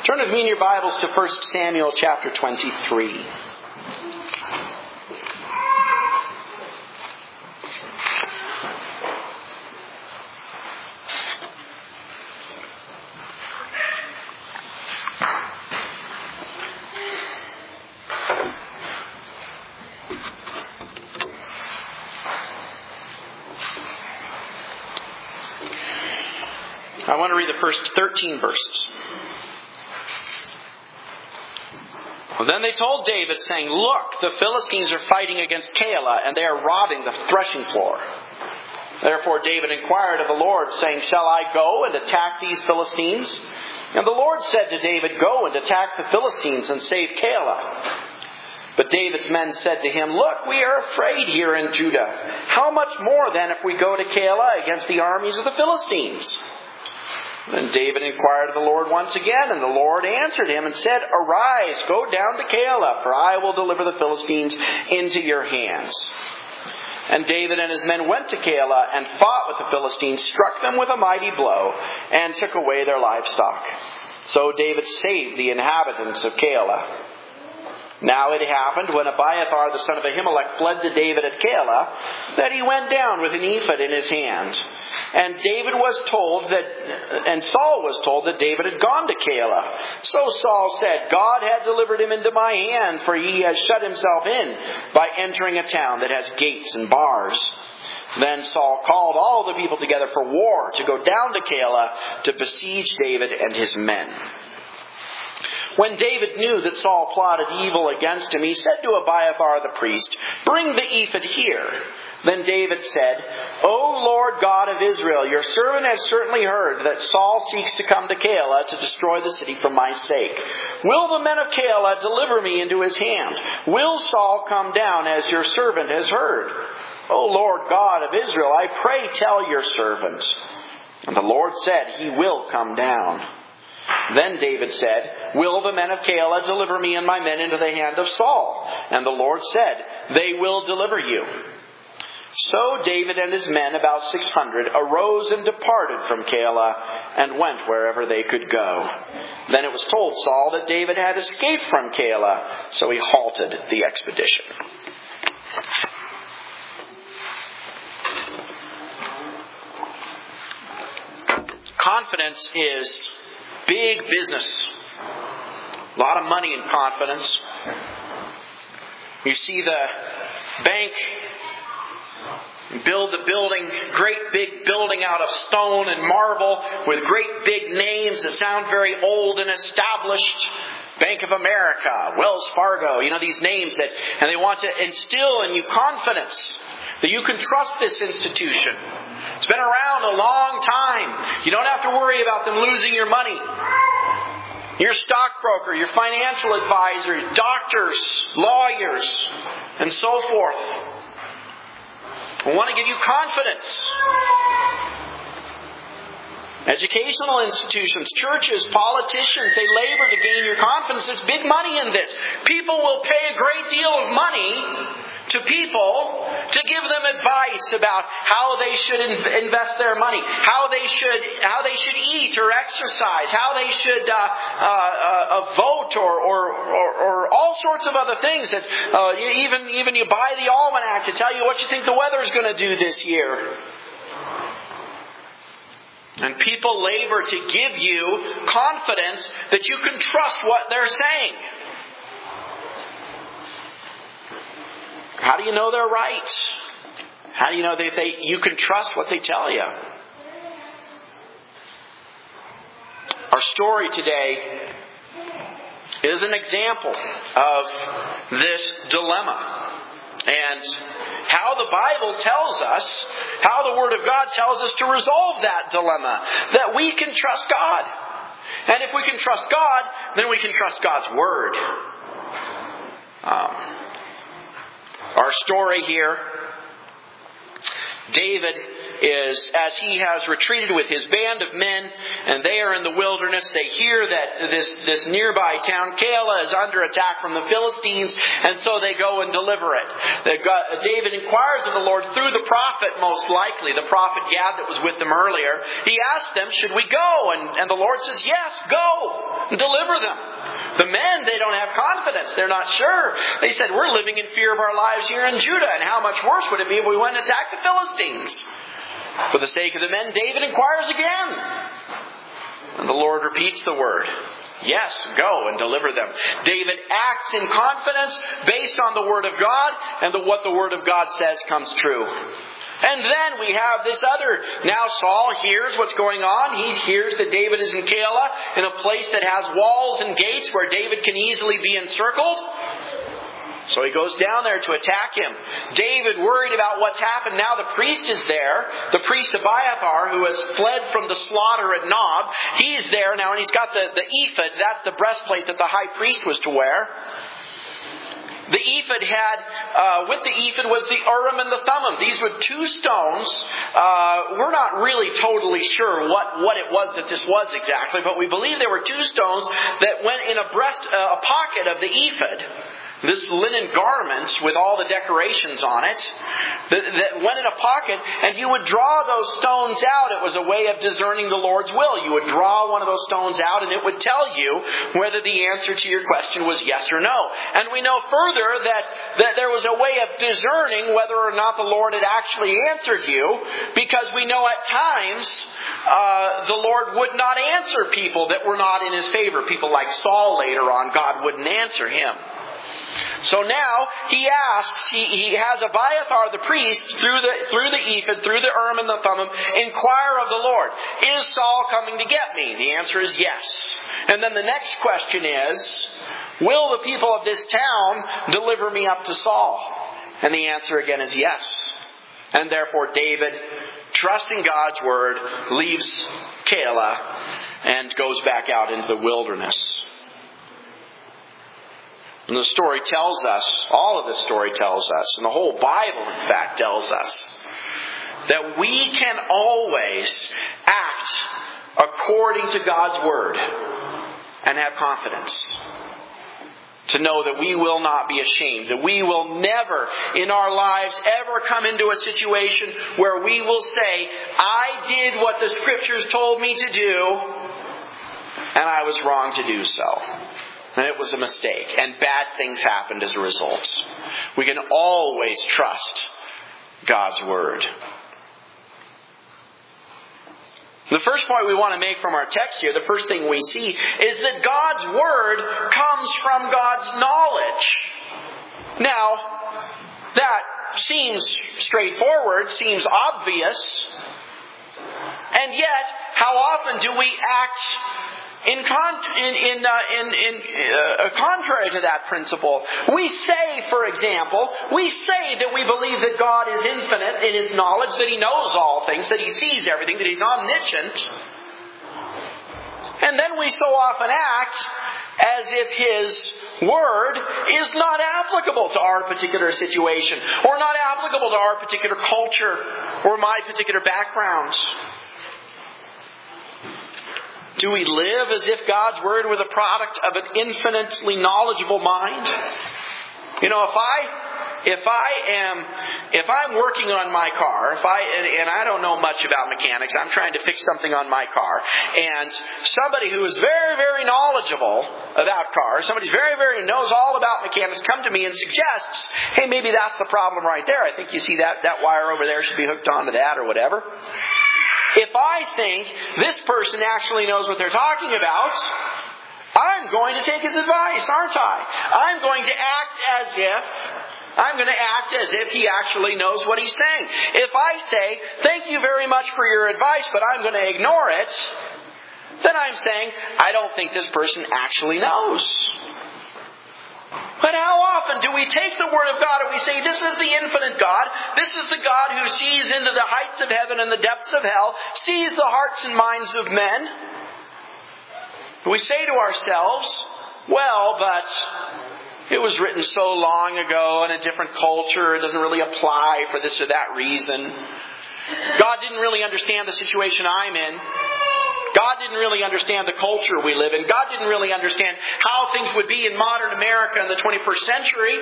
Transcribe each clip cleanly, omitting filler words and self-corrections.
Turn with me in your Bibles to 1 Samuel chapter 23. I want to read the first 13 verses. Well, then they told David, saying, "Look, the Philistines are fighting against Keilah, and they are robbing the threshing floor." Therefore David inquired of the Lord, saying, "Shall I go and attack these Philistines?" And the Lord said to David, "Go and attack the Philistines and save Keilah." But David's men said to him, "Look, we are afraid here in Judah. How much more then if we go to Keilah against the armies of the Philistines?" Then David inquired of the Lord once again, and the Lord answered him and said, "Arise, go down to Keilah, for I will deliver the Philistines into your hands." And David and his men went to Keilah and fought with the Philistines, struck them with a mighty blow, and took away their livestock. So David saved the inhabitants of Keilah. Now it happened, when Abiathar the son of Ahimelech fled to David at Keilah, that he went down with an ephod in his hand. And Saul was told that David had gone to Keilah. So Saul said, "God had delivered him into my hand, for he has shut himself in by entering a town that has gates and bars." Then Saul called all the people together for war, to go down to Keilah to besiege David and his men. When David knew that Saul plotted evil against him, he said to Abiathar the priest, "Bring the ephod here." Then David said, "O Lord God of Israel, your servant has certainly heard that Saul seeks to come to Keilah to destroy the city for my sake. Will the men of Keilah deliver me into his hand? Will Saul come down as your servant has heard? O Lord God of Israel, I pray tell your servant." And the Lord said, "He will come down." Then David said, "Will the men of Keilah deliver me and my men into the hand of Saul?" And the Lord said, "They will deliver you." So David and his men, about 600, arose and departed from Keilah and went wherever they could go. Then it was told Saul that David had escaped from Keilah, so he halted the expedition. Confidence is big business. A lot of money in confidence. You see the bank build the building, great big building out of stone and marble with great big names that sound very old and established. Bank of America, Wells Fargo, these names and they want to instill in you confidence that you can trust this institution. It's been around a long time. You don't have to worry about them losing your money. Your stockbroker, your financial advisor, doctors, lawyers, and so forth. I want to give you confidence. Educational institutions, churches, politicians, they labor to gain your confidence. There's big money in this. People will pay a great deal of money to people to give them advice about how they should invest their money, how they should eat or exercise, how they should vote or all sorts of other things. That even you buy the almanac to tell you what you think the weather's going to do this year. And people labor to give you confidence that you can trust what they're saying. How do you know they're right? How do you know that you can trust what they tell you? Our story today is an example of this dilemma. And how the Bible tells us, how the Word of God tells us to resolve that dilemma. That we can trust God. And if we can trust God, then we can trust God's Word. Our story here, David is, as he has retreated with his band of men, and they are in the wilderness, they hear that this nearby town, Keilah, is under attack from the Philistines, and so they go and deliver it. David inquires of the Lord through the prophet, most likely, the prophet Gad that was with them earlier. He asked them, should we go? And the Lord says, yes, go and deliver them. The men, they don't have confidence. They're not sure. They said, we're living in fear of our lives here in Judah, and how much worse would it be if we went and attacked the Philistines? For the sake of the men, David inquires again. And the Lord repeats the word. Yes, go and deliver them. David acts in confidence based on the Word of God, and what the Word of God says comes true. And then we have this other. Now Saul hears what's going on. He hears that David is in Keilah, in a place that has walls and gates where David can easily be encircled. So he goes down there to attack him. David, worried about what's happened. Now the priest is there. The priest Abiathar, who has fled from the slaughter at Nob. He's there now, and he's got the ephod. That's the breastplate that the high priest was to wear. The ephod had, with the ephod was the Urim and the Thummim. These were two stones. We're not really totally sure what it was that this was exactly, but we believe there were two stones that went in a pocket of the ephod. This linen garment with all the decorations on it that went in a pocket, and you would draw those stones out. It was a way of discerning the Lord's will. You would draw one of those stones out, and it would tell you whether the answer to your question was yes or no. And we know further that there was a way of discerning whether or not the Lord had actually answered you, because we know at times the Lord would not answer people that were not in His favor. People like Saul later on, God wouldn't answer him. So now he asks, he has Abiathar the priest through the ephod, through the Urim and the Thummim, inquire of the Lord, is Saul coming to get me? The answer is yes. And then the next question is, will the people of this town deliver me up to Saul? And the answer again is yes. And therefore David, trusting God's word, leaves Keilah and goes back out into the wilderness. And the story tells us, all of the story tells us, and the whole Bible, in fact, tells us, that we can always act according to God's Word and have confidence. To know that we will not be ashamed, that we will never in our lives ever come into a situation where we will say, I did what the Scriptures told me to do, and I was wrong to do so. And it was a mistake. And bad things happened as a result. We can always trust God's Word. The first point we want to make from our text here, the first thing we see, is that God's Word comes from God's knowledge. Now, that seems straightforward, seems obvious. And yet, how often do we act contrary to that principle? We say, for example, that we believe that God is infinite in His knowledge, that He knows all things, that He sees everything, that He's omniscient. And then we so often act as if His Word is not applicable to our particular situation, or not applicable to our particular culture, or my particular background. Do we live as if God's Word were the product of an infinitely knowledgeable mind? You know, if I'm working on my car, and I don't know much about mechanics, I'm trying to fix something on my car, and somebody who is very, very knowledgeable about cars, somebody who very, very knows all about mechanics, come to me and suggests, hey, maybe that's the problem right there. I think you see that wire over there should be hooked onto that or whatever. If I think this person actually knows what they're talking about, I'm going to take his advice, aren't I? I'm going to act as if he actually knows what he's saying. If I say, thank you very much for your advice, but I'm going to ignore it, then I'm saying, I don't think this person actually knows. But how often do we take the Word of God and we say, this is the infinite God, this is the God who sees into the heights of heaven and the depths of hell, sees the hearts and minds of men? We say to ourselves, well, but it was written so long ago in a different culture, it doesn't really apply for this or that reason. God didn't really understand the situation I'm in. God didn't really understand the culture we live in. God didn't really understand how things would be in modern America in the 21st century.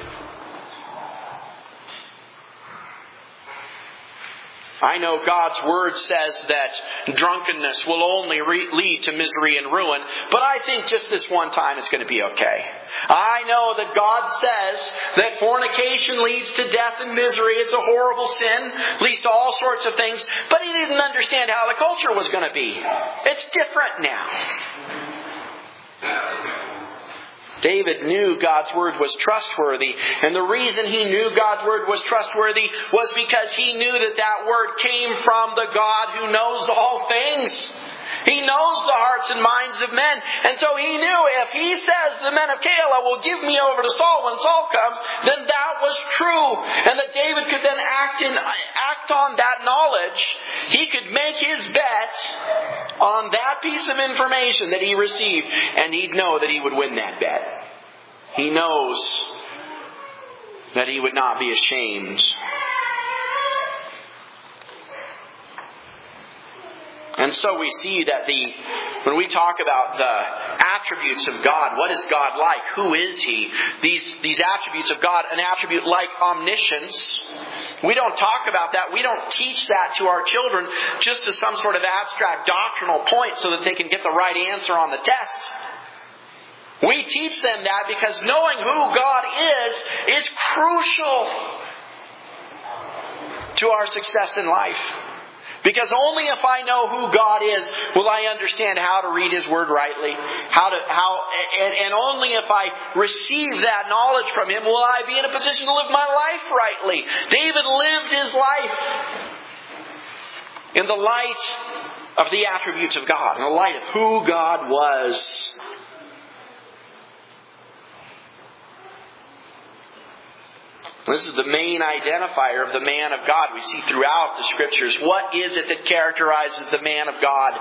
I know God's Word says that drunkenness will only lead to misery and ruin, but I think just this one time it's going to be okay. I know that God says that fornication leads to death and misery. It's a horrible sin, leads to all sorts of things, but He didn't understand how the culture was going to be. It's different now. David knew God's Word was trustworthy. And the reason he knew God's Word was trustworthy was because he knew that that Word came from the God who knows all things. He knows the hearts and minds of men. And so he knew if he says the men of Keilah will give me over to Saul when Saul comes, then that was true. And that David could then act on that knowledge. He could make his bet on that piece of information that he received. And he'd know that he would win that bet. He knows that he would not be ashamed. And so we see that when we talk about the attributes of God, what is God like? Who is He? These attributes of God, an attribute like omniscience, we don't talk about that. We don't teach that to our children just as some sort of abstract doctrinal point so that they can get the right answer on the test. We teach them that because knowing who God is crucial to our success in life. Because only if I know who God is will I understand how to read His Word rightly. And only if I receive that knowledge from Him will I be in a position to live my life rightly. David lived his life in the light of the attributes of God, in the light of who God was. This is the main identifier of the man of God we see throughout the Scriptures. What is it that characterizes the man of God?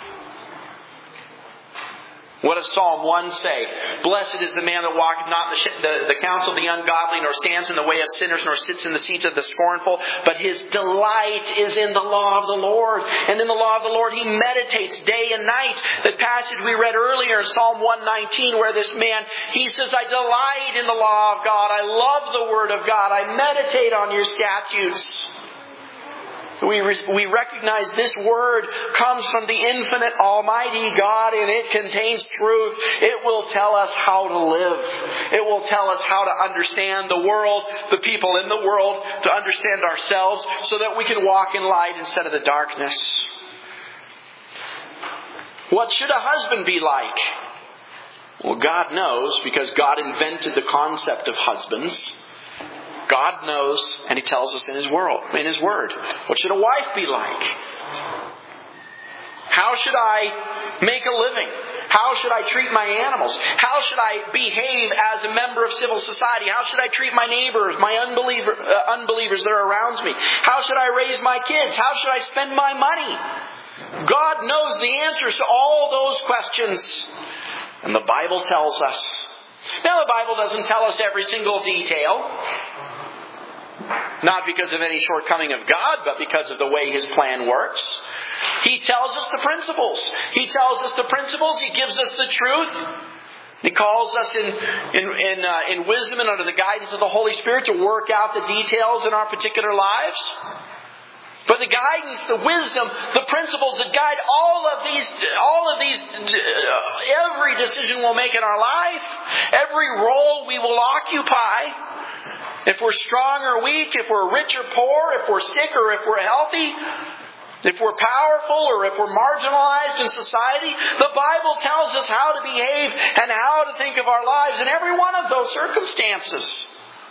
What does Psalm 1 say? Blessed is the man that walketh not the counsel of the ungodly, nor stands in the way of sinners, nor sits in the seats of the scornful. But his delight is in the law of the Lord. And in the law of the Lord he meditates day and night. The passage we read earlier in Psalm 119 where this man, he says, I delight in the law of God. I love the Word of God. I meditate on your statutes. We recognize this Word comes from the infinite Almighty God and it contains truth. It will tell us how to live. It will tell us how to understand the world, the people in the world, to understand ourselves so that we can walk in light instead of the darkness. What should a husband be like? Well, God knows because God invented the concept of husbands. God knows, and He tells us in His Word. What should a wife be like? How should I make a living? How should I treat my animals? How should I behave as a member of civil society? How should I treat my neighbors, my unbelievers that are around me? How should I raise my kids? How should I spend my money? God knows the answers to all those questions. And the Bible tells us. Now, the Bible doesn't tell us every single detail. Not because of any shortcoming of God, but because of the way His plan works. He tells us the principles. He tells us the principles. He gives us the truth. He calls us in wisdom and under the guidance of the Holy Spirit to work out the details in our particular lives. But the guidance, the wisdom, the principles that guide all of these, every decision we'll make in our life, every role we will occupy, if we're strong or weak, if we're rich or poor, if we're sick or if we're healthy, if we're powerful or if we're marginalized in society, the Bible tells us how to behave and how to think of our lives in every one of those circumstances.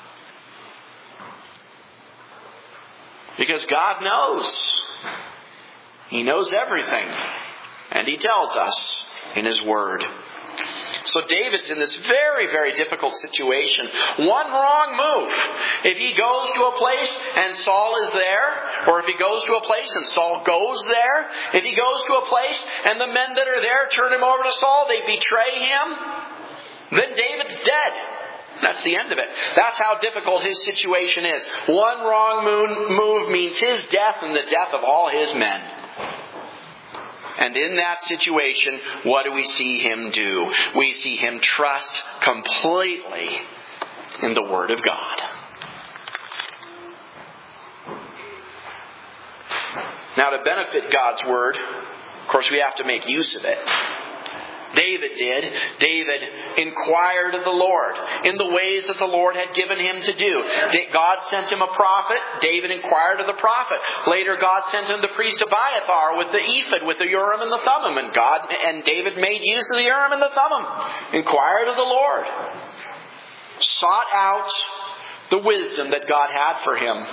Because God knows. He knows everything. And He tells us in His Word. So David's in this very, very difficult situation. One wrong move. If he goes to a place and Saul is there, or if he goes to a place and Saul goes there, if he goes to a place and the men that are there turn him over to Saul, they betray him, then David's dead. That's the end of it. That's how difficult his situation is. One wrong move means his death and the death of all his men. And in that situation, what do we see him do? We see him trust completely in the Word of God. Now, to benefit God's Word, of course, we have to make use of it. David did. David inquired of the Lord in the ways that the Lord had given him to do. God sent him a prophet. David inquired of the prophet. Later, God sent him the priest Abiathar with the ephod, with the Urim and the Thummim. And David made use of the Urim and the Thummim. Inquired of the Lord. Sought out the wisdom that God had for him.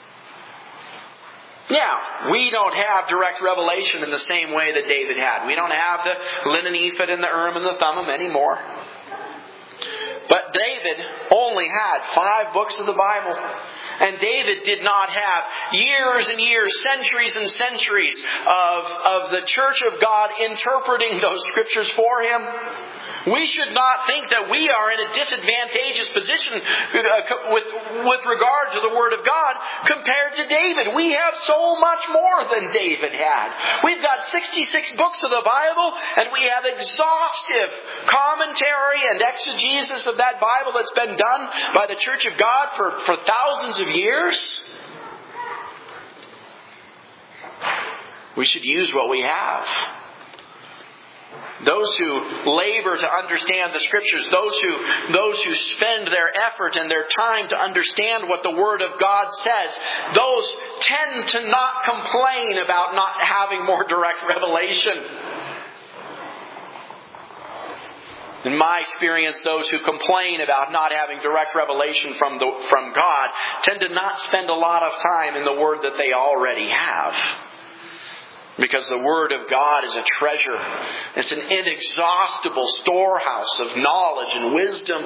Now, we don't have direct revelation in the same way that David had. We don't have the linen ephod and the Urim and the Thummim anymore. But David only had 5 books of the Bible. And David did not have years and years, centuries and centuries of the church of God interpreting those scriptures for him. We should not think that we are in a disadvantageous position with regard to the Word of God compared to David. We have so much more than David had. We've got 66 books of the Bible, and we have exhaustive commentary and exegesis of that Bible that's been done by the Church of God for thousands of years. We should use what we have. Those who labor to understand the Scriptures, those who spend their effort and their time to understand what the Word of God says, those tend to not complain about not having more direct revelation. In my experience, those who complain about not having direct revelation from God tend to not spend a lot of time in the Word that they already have. Because the Word of God is a treasure. It's an inexhaustible storehouse of knowledge and wisdom.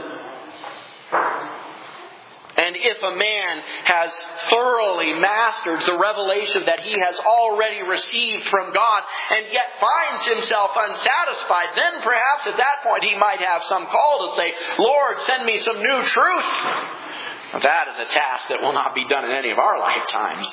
And if a man has thoroughly mastered the revelation that he has already received from God and yet finds himself unsatisfied, then perhaps at that point he might have some call to say, Lord, send me some new truth. That is a task that will not be done in any of our lifetimes.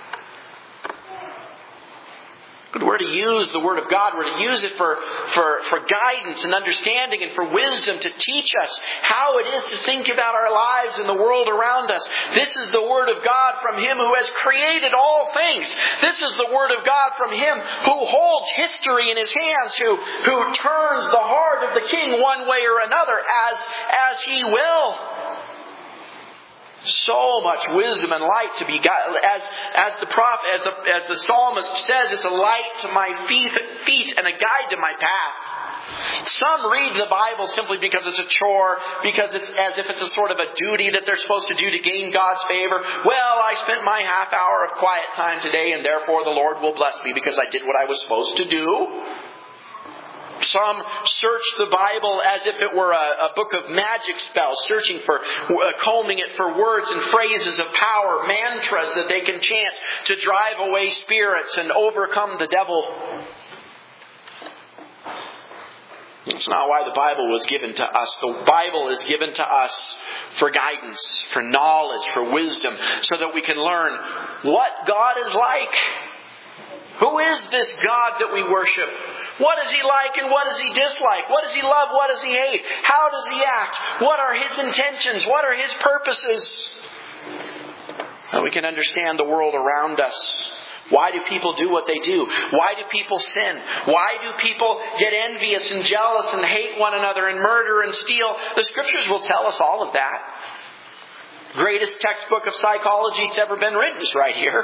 But we're to use the Word of God. We're to use it for guidance and understanding and for wisdom to teach us how it is to think about our lives and the world around us. This is the Word of God from Him who has created all things. This is the Word of God from Him who holds history in His hands, who turns the heart of the king one way or another as He will. So much wisdom and light to be got. As the psalmist says, it's a light to my feet and a guide to my path. Some read the Bible simply because it's a chore, because it's as if it's a sort of a duty that they're supposed to do to gain God's favor. Well, I spent my half hour of quiet time today, and therefore the Lord will bless me because I did what I was supposed to do. Some search the Bible as if it were a book of magic spells, searching for, combing it for words and phrases of power, mantras that they can chant to drive away spirits and overcome the devil. That's not why the Bible was given to us. The Bible is given to us for guidance, for knowledge, for wisdom, so that we can learn what God is like. Who is this God that we worship? What is He like and what does He dislike? What does He love? What does He hate? How does He act? What are His intentions? What are His purposes? That we can understand the world around us. Why do people do what they do? Why do people sin? Why do people get envious and jealous and hate one another and murder and steal? The Scriptures will tell us all of that. Greatest textbook of psychology that's ever been written is right here.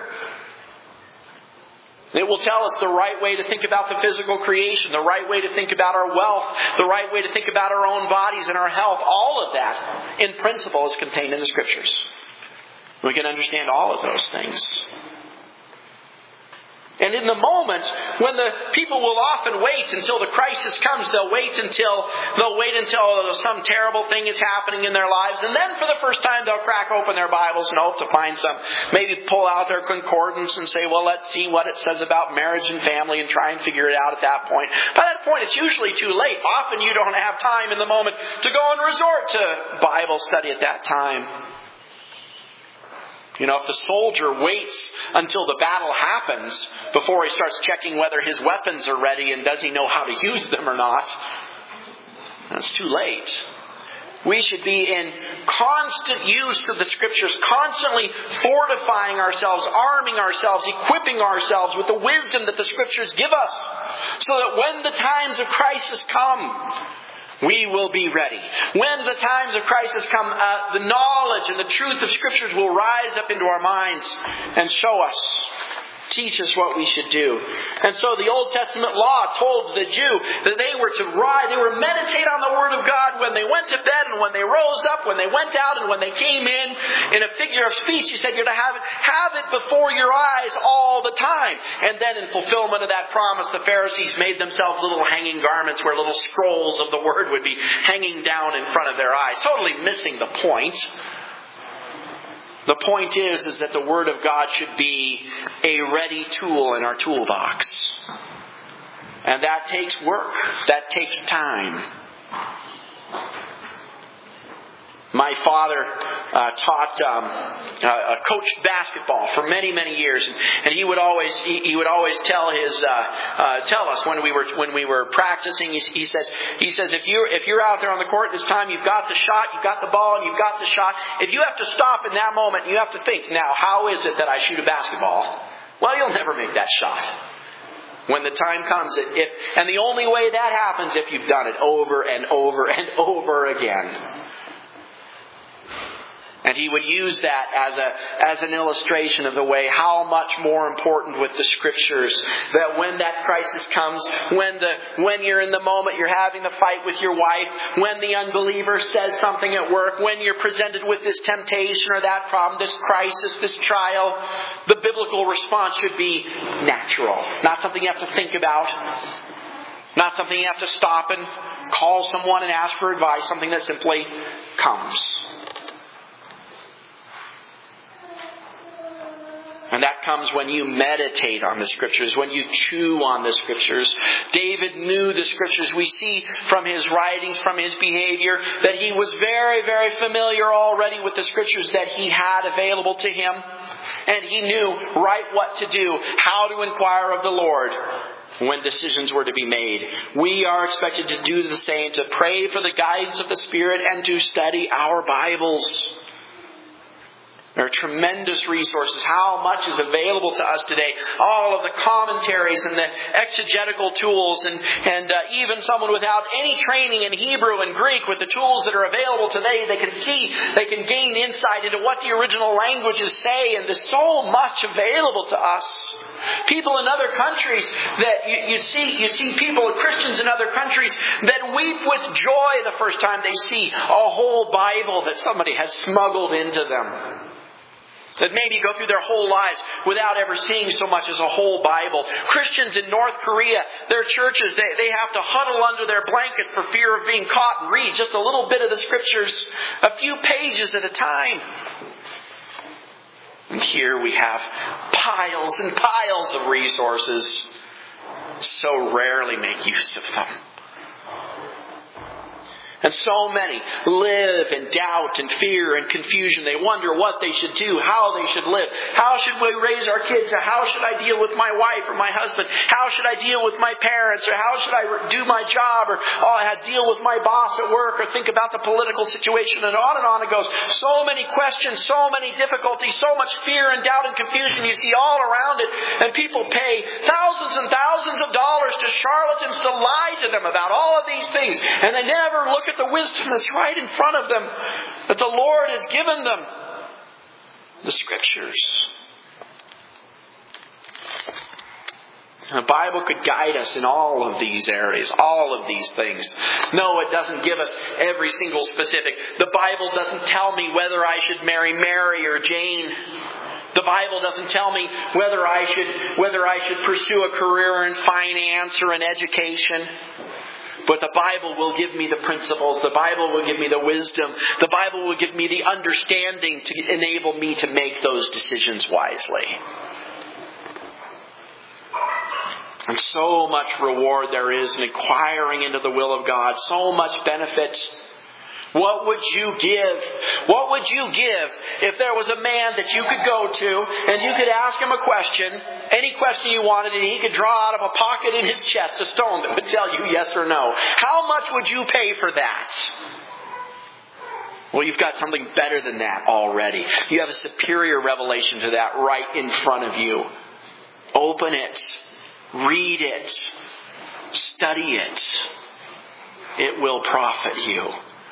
It will tell us the right way to think about the physical creation, the right way to think about our wealth, the right way to think about our own bodies and our health. All of that, in principle, is contained in the Scriptures. We can understand all of those things. And in the moment when the people will often wait until the crisis comes, they'll wait until some terrible thing is happening in their lives, and then for the first time they'll crack open their Bibles and hope to find some, maybe pull out their concordance and say, well, let's see what it says about marriage and family, and try and figure it out at that point. By that point, it's usually too late. Often you don't have time in the moment to go and resort to Bible study at that time. You know, if the soldier waits until the battle happens before he starts checking whether his weapons are ready and does he know how to use them or not, it's too late. We should be in constant use of the Scriptures, constantly fortifying ourselves, arming ourselves, equipping ourselves with the wisdom that the Scriptures give us, so that when the times of crisis come, we will be ready. When the times of crisis come, the knowledge and the truth of Scriptures will rise up into our minds and show us, teach us what we should do. And so the Old Testament law told the Jew that they were to meditate on the Word of God when they went to bed and when they rose up, when they went out and when they came in. In a figure of speech, he said you're to have it before your eyes all the time. And then in fulfillment of that promise, the Pharisees made themselves little hanging garments where little scrolls of the Word would be hanging down in front of their eyes, totally missing the point. The point is that the Word of God should be a ready tool in our toolbox. And that takes work. That takes time. My father coached basketball for many, many years, and he would always tell us when we were practicing. He says if you're out there on the court this time, you've got the shot, you've got the ball, and you've got the shot. If you have to stop in that moment, you have to think, now how is it that I shoot a basketball? Well, you'll never make that shot. When the time comes, and the only way that happens if you've done it over and over and over again. And he would use that as an illustration of the way how much more important with the Scriptures, that when that crisis comes, when you're in the moment, you're having the fight with your wife, when the unbeliever says something at work, when you're presented with this temptation or that problem, this crisis, this trial, the biblical response should be natural. Not something you have to think about. Not something you have to stop and call someone and ask for advice. Something that simply comes. And that comes when you meditate on the Scriptures, when you chew on the Scriptures. David knew the Scriptures. We see from his writings, from his behavior, that he was very, very familiar already with the Scriptures that he had available to him. And he knew right what to do, how to inquire of the Lord when decisions were to be made. We are expected to do the same, to pray for the guidance of the Spirit and to study our Bibles. There are tremendous resources. How much is available to us today? All of the commentaries and the exegetical tools and even someone without any training in Hebrew and Greek, with the tools that are available today, they can gain insight into what the original languages say, and there's so much available to us. People in other countries that you see people, Christians in other countries, that weep with joy the first time they see a whole Bible that somebody has smuggled into them. That maybe go through their whole lives without ever seeing so much as a whole Bible. Christians in North Korea, their churches, they have to huddle under their blanket for fear of being caught and read just a little bit of the Scriptures, a few pages at a time. And here we have piles and piles of resources, so rarely make use of them. And so many live in doubt and fear and confusion. They wonder what they should do, how they should live. How should we raise our kids? Or how should I deal with my wife or my husband? How should I deal with my parents? Or how should I do my job? Or I deal with my boss at work? Or think about the political situation? And on it goes. So many questions, so many difficulties, so much fear and doubt and confusion you see all around it. And people pay thousands and thousands of dollars to charlatans to lie to them about all of these things. And they never look at the wisdom that's right in front of them, that the Lord has given them, the Scriptures. And the Bible could guide us in all of these areas, all of these things. No, it doesn't give us every single specific. The Bible doesn't tell me whether I should marry Mary or Jane. The Bible doesn't tell me whether I should pursue a career in finance or in education. But the Bible will give me the principles. The Bible will give me the wisdom. The Bible will give me the understanding to enable me to make those decisions wisely. And so much reward there is in inquiring into the will of God. So much benefit. What would you give? What would you give if there was a man that you could go to and you could ask him a question, any question you wanted, and he could draw out of a pocket in his chest a stone that would tell you yes or no? How much would you pay for that? Well, you've got something better than that already. You have a superior revelation to that right in front of you. Open it. Read it. Study it. It will profit you.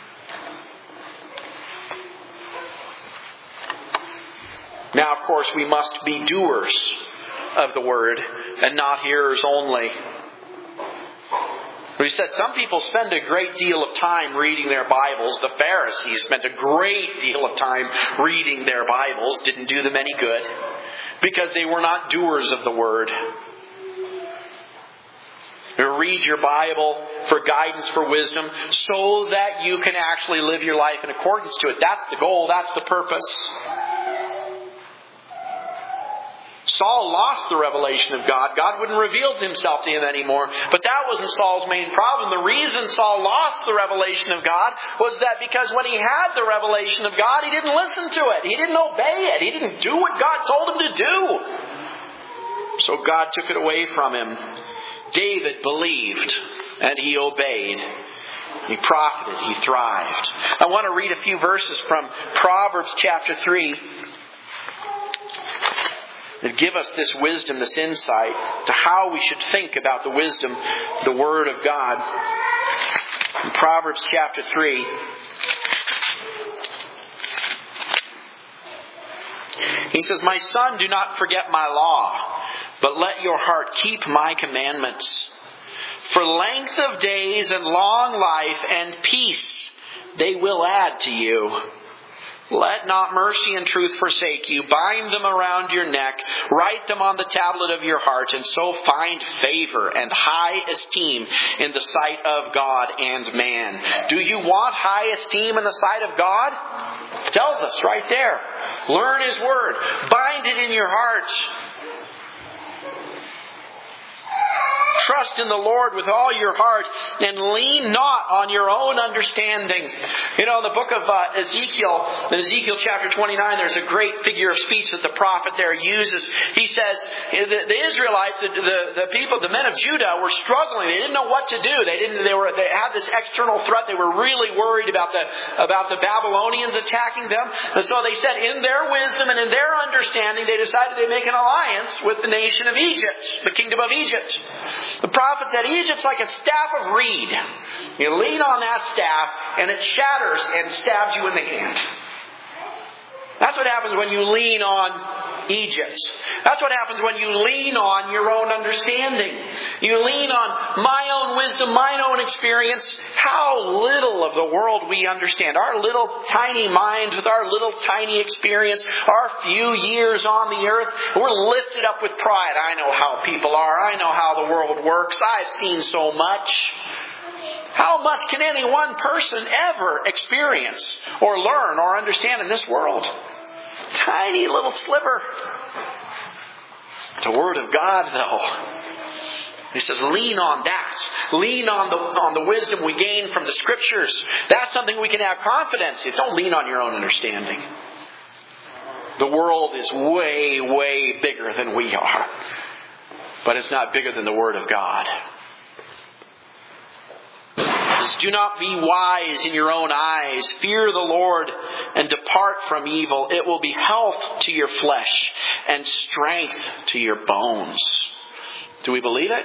Now, of course, we must be doers of the Word and not hearers only. We said some people spend a great deal of time reading their Bibles. The Pharisees spent a great deal of time reading their Bibles. Didn't do them any good because they were not doers of the Word. You read your Bible for guidance, for wisdom, so that you can actually live your life in accordance to it. That's the goal. That's the purpose. Saul lost the revelation of God. God wouldn't reveal himself to him anymore. But that wasn't Saul's main problem. The reason Saul lost the revelation of God was that because when he had the revelation of God, he didn't listen to it. He didn't obey it. He didn't do what God told him to do. So God took it away from him. David believed and he obeyed. He profited. He thrived. I want to read a few verses from Proverbs chapter 3. That give us this wisdom, this insight to how we should think about the wisdom, the Word of God. In Proverbs chapter 3, he says, "My son, do not forget my law, but let your heart keep my commandments. For length of days and long life and peace they will add to you. Let not mercy and truth forsake you. Bind them around your neck. Write them on the tablet of your heart, and so find favor and high esteem in the sight of God and man." Do you want high esteem in the sight of God? It tells us right there. Learn His Word. Bind it in your heart. Trust in the Lord with all your heart and lean not on your own understanding. You know, in the book of Ezekiel, in Ezekiel chapter 29, there's a great figure of speech that the prophet there uses. He says, the Israelites, the people, the men of Judah were struggling. They didn't know what to do. They had this external threat. They were really worried about the Babylonians attacking them. And so they said, in their wisdom and in their understanding, they decided they'd make an alliance with the nation of Egypt, the kingdom of Egypt. The prophet said, Egypt's like a staff of reed. You lean on that staff and it shatters and stabs you in the hand. That's what happens when you lean on Egypt. That's what happens when you lean on your own understanding. You lean on my own wisdom, my own experience. How little of the world we understand. Our little tiny minds with our little tiny experience, our few years on the earth, we're lifted up with pride. I know how people are. I know how the world works. I've seen so much. How much can any one person ever experience or learn or understand in this world? Tiny little sliver. The Word of God, though. He says, lean on that. Lean on the wisdom we gain from the Scriptures. That's something we can have confidence in. Don't lean on your own understanding. The world is way, way bigger than we are. But it's not bigger than the Word of God. Do not be wise in your own eyes. Fear the Lord and depart from evil. It will be health to your flesh and strength to your bones. Do we believe it?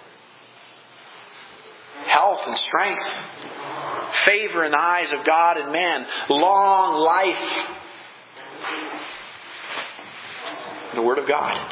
Health and strength. Favor in the eyes of God and man. Long life. The Word of God.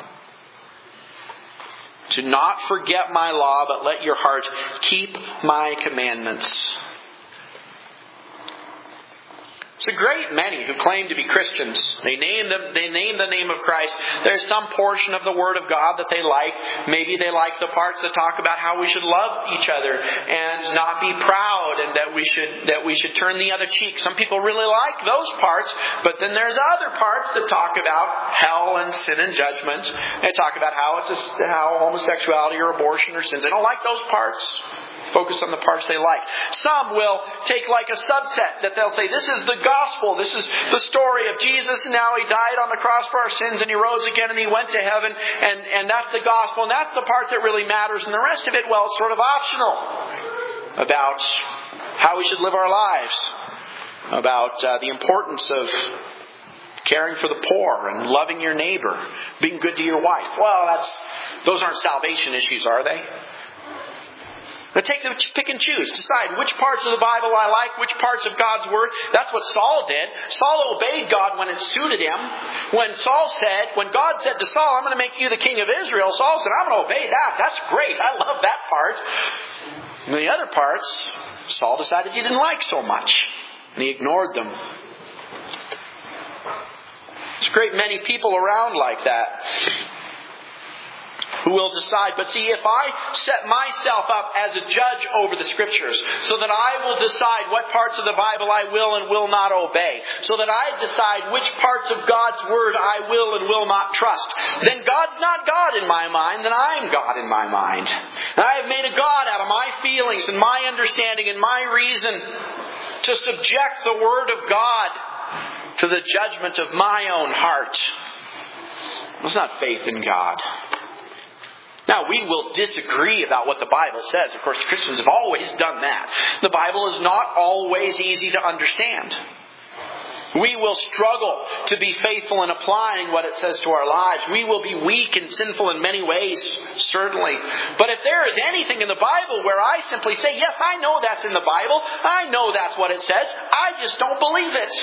Do not forget my law, but let your heart keep my commandments. It's a great many who claim to be Christians. They name the name of Christ. There's some portion of the Word of God that they like. Maybe they like the parts that talk about how we should love each other and not be proud, and that we should turn the other cheek. Some people really like those parts, but then there's other parts that talk about hell and sin and judgment. They talk about how homosexuality or abortion or sins. They don't like those parts. Focus on the parts they like. Some will take like a subset that they'll say, this is the gospel. This is the story of Jesus. And now He died on the cross for our sins and He rose again and He went to heaven. And that's the gospel. And that's the part that really matters. And the rest of it, well, it's sort of optional. About how we should live our lives. About the importance of caring for the poor and loving your neighbor. Being good to your wife. Well, those aren't salvation issues, are they? But pick and choose. Decide which parts of the Bible I like, which parts of God's Word. That's what Saul did. Saul obeyed God when it suited him. When God said to Saul, I'm going to make you the king of Israel, Saul said, I'm going to obey that. That's great. I love that part. And the other parts, Saul decided he didn't like so much. And he ignored them. There's a great many people around like that who will decide. But see, if I set myself up as a judge over the Scriptures, so that I will decide what parts of the Bible I will and will not obey, so that I decide which parts of God's Word I will and will not trust, then God's not God in my mind, then I'm God in my mind. And I have made a God out of my feelings and my understanding and my reason to subject the Word of God to the judgment of my own heart. That's not faith in God. Now, we will disagree about what the Bible says. Of course, Christians have always done that. The Bible is not always easy to understand. We will struggle to be faithful in applying what it says to our lives. We will be weak and sinful in many ways, certainly. But if there is anything in the Bible where I simply say, yes, I know that's in the Bible, I know that's what it says, I just don't believe it.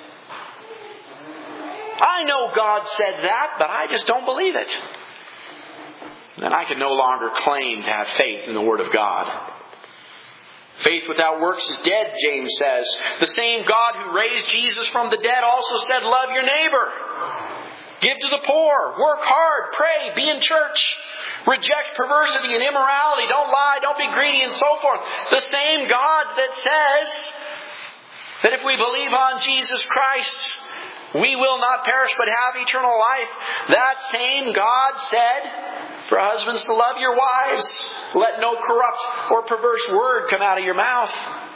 I know God said that, but I just don't believe it. Then I can no longer claim to have faith in the Word of God. Faith without works is dead, James says. The same God who raised Jesus from the dead also said, love your neighbor. Give to the poor. Work hard. Pray. Be in church. Reject perversity and immorality. Don't lie. Don't be greedy and so forth. The same God that says that if we believe on Jesus Christ, we will not perish but have eternal life. That same God said for husbands to love your wives. Let no corrupt or perverse word come out of your mouth.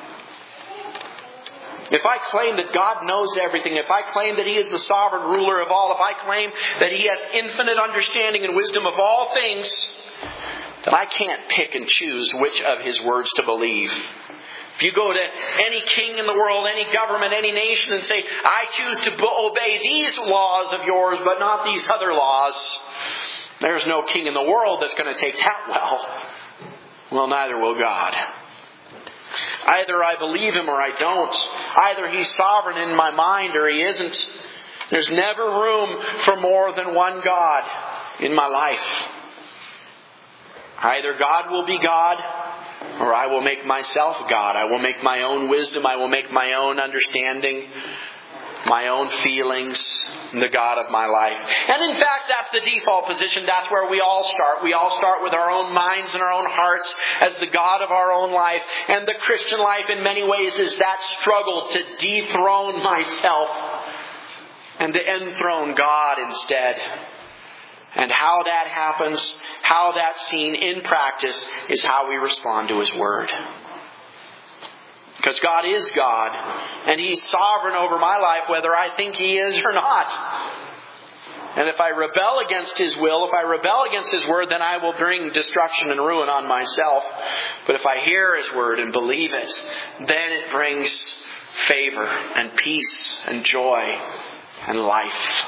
If I claim that God knows everything, if I claim that He is the sovereign ruler of all, if I claim that He has infinite understanding and wisdom of all things, then I can't pick and choose which of His words to believe. If you go to any king in the world, any government, any nation and say, I choose to obey these laws of yours, but not these other laws, there's no king in the world that's going to take that well. Well, neither will God. Either I believe Him or I don't. Either He's sovereign in my mind or He isn't. There's never room for more than one God in my life. Either God will be God, or I will make myself God. I will make my own wisdom. I will make my own understanding, my own feelings, the God of my life. And in fact, that's the default position. That's where we all start. We all start with our own minds and our own hearts as the God of our own life. And the Christian life in many ways is that struggle to dethrone myself and to enthrone God instead. And how that happens, how that's seen in practice, is how we respond to His Word. Because God is God, and He's sovereign over my life whether I think He is or not. And if I rebel against His will, if I rebel against His Word, then I will bring destruction and ruin on myself. But if I hear His Word and believe it, then it brings favor and peace and joy and life.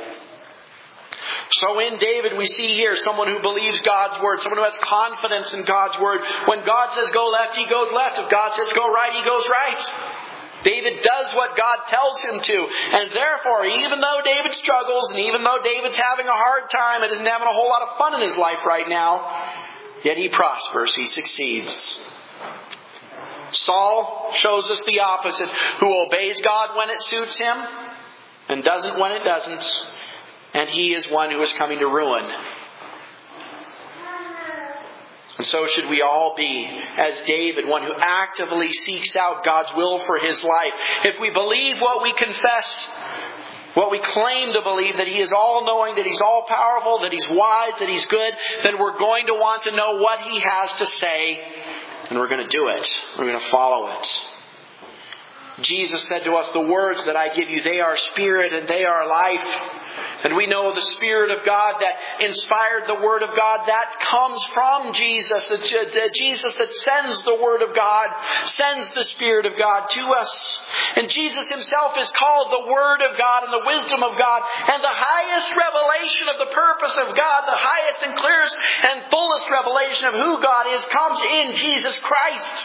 So in David we see here someone who believes God's Word, someone who has confidence in God's Word. When God says go left, he goes left. If God says go right, he goes right. David does what God tells him to. And therefore, even though David struggles, and even though David's having a hard time and isn't having a whole lot of fun in his life right now, yet he prospers, he succeeds. Saul shows us the opposite, who obeys God when it suits him and doesn't when it doesn't. And he is one who is coming to ruin. And so should we all be, as David, one who actively seeks out God's will for his life. If we believe what we confess, what we claim to believe, that He is all-knowing, that He's all-powerful, that He's wise, that He's good, then we're going to want to know what He has to say, and we're going to do it. We're going to follow it. Jesus said to us, the words that I give you, they are spirit and they are life. And we know the Spirit of God that inspired the Word of God, that comes from Jesus. Jesus that sends the Word of God, sends the Spirit of God to us. And Jesus Himself is called the Word of God and the wisdom of God. And the highest revelation of the purpose of God, the highest and clearest and fullest revelation of who God is, comes in Jesus Christ.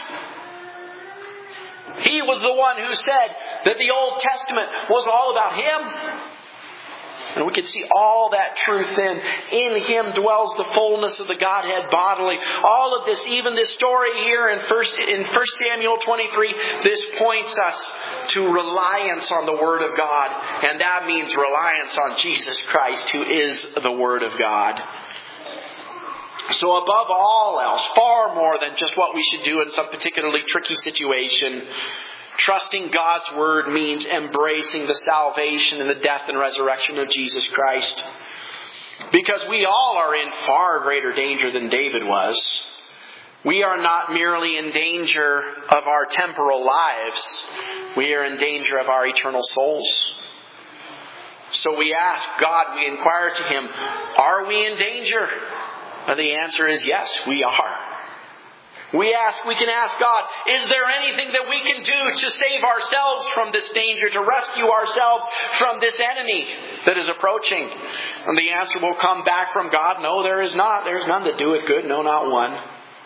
He was the one who said that the Old Testament was all about Him. And we can see all that truth then. In Him dwells the fullness of the Godhead bodily. All of this, even this story here in 1 Samuel 23, this points us to reliance on the Word of God. And that means reliance on Jesus Christ, who is the Word of God. So above all else, far more than just what we should do in some particularly tricky situation, trusting God's Word means embracing the salvation and the death and resurrection of Jesus Christ. Because we all are in far greater danger than David was. We are not merely in danger of our temporal lives. We are in danger of our eternal souls. So we ask God, we inquire to Him, are we in danger? And the answer is yes, we are. We can ask God, is there anything that we can do to save ourselves from this danger, to rescue ourselves from this enemy that is approaching? And the answer will come back from God, no, there is not. There is none that doeth good, no, not one.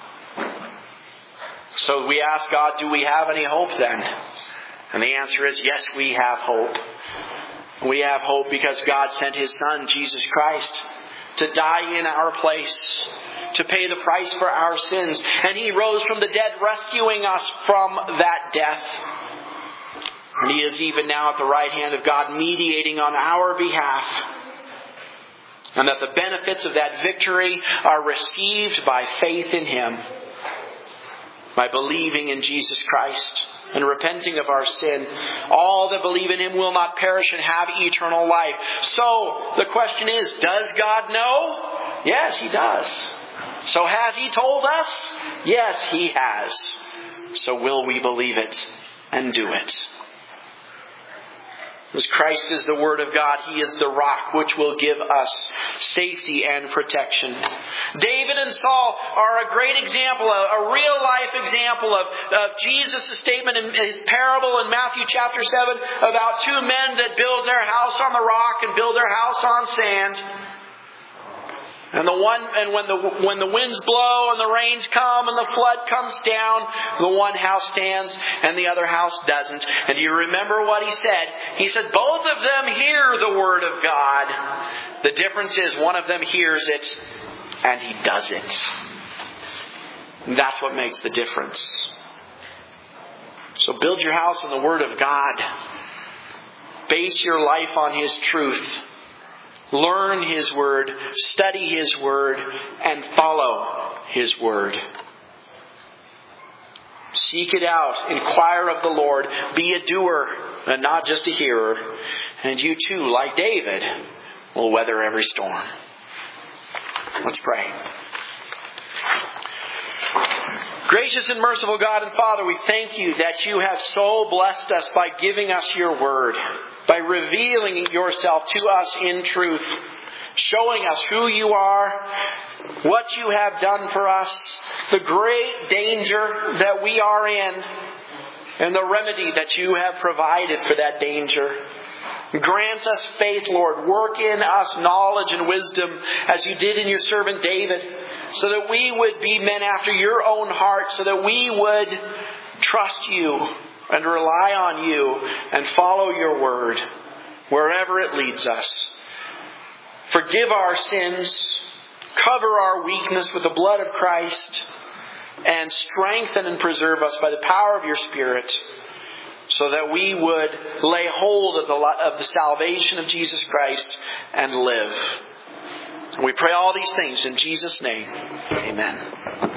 So we ask God, do we have any hope then? And the answer is yes, we have hope. We have hope because God sent His Son, Jesus Christ, to die in our place, to pay the price for our sins. And He rose from the dead, rescuing us from that death. And He is even now at the right hand of God, mediating on our behalf. And that the benefits of that victory are received by faith in Him. By believing in Jesus Christ and repenting of our sin. All that believe in Him will not perish and have eternal life. So, the question is, does God know? Yes, He does. So has He told us? Yes, He has. So will we believe it and do it? As Christ is the Word of God, He is the rock which will give us safety and protection. David and Saul are a great example, a real-life example of Jesus' statement in His parable in Matthew chapter 7 about two men that build their house on the rock and build their house on sand. And when the winds blow and the rains come and the flood comes down, the one house stands and the other house doesn't. And do you remember what he said? He said, both of them hear the Word of God. The difference is one of them hears it and he does it. And that's what makes the difference. So build your house on the Word of God. Base your life on His truth. Learn His Word, study His Word, and follow His Word. Seek it out. Inquire of the Lord. Be a doer and not just a hearer. And you too, like David, will weather every storm. Let's pray. Gracious and merciful God and Father, we thank You that You have so blessed us by giving us Your Word, by revealing Yourself to us in truth, showing us who You are, what You have done for us, the great danger that we are in, and the remedy that You have provided for that danger. Grant us faith, Lord. Work in us knowledge and wisdom as You did in Your servant David, so that we would be men after Your own heart, so that we would trust You and rely on You and follow Your Word wherever it leads us. Forgive our sins. Cover our weakness with the blood of Christ. and strengthen and preserve us by the power of your Spirit, so that we would lay hold of the salvation of Jesus Christ and live. We pray all these things in Jesus' name. Amen.